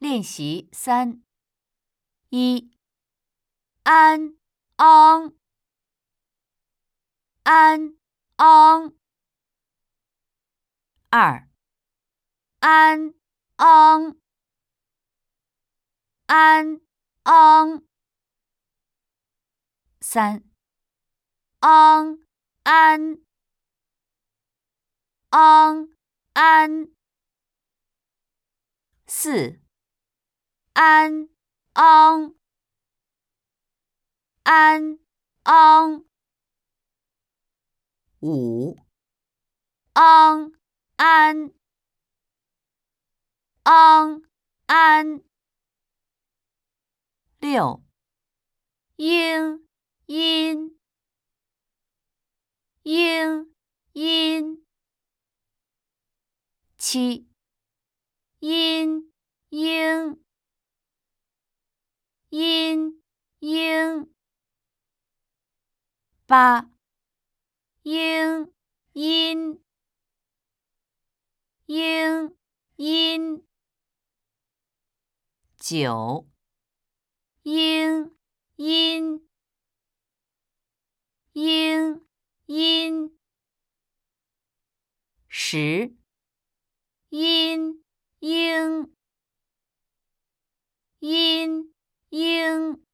练习3：1、安、昂、安、昂； 2、安、昂、安、昂； 3、昂、安、昂、安； 4、安、昂、安、昂； 5、昂、安、昂、安； 6、应、阴、应、阴； 7、阴、应、阴、应； 8、应、阴、应、阴； 9、应、阴、应、阴； 10、阴、应、阴、应。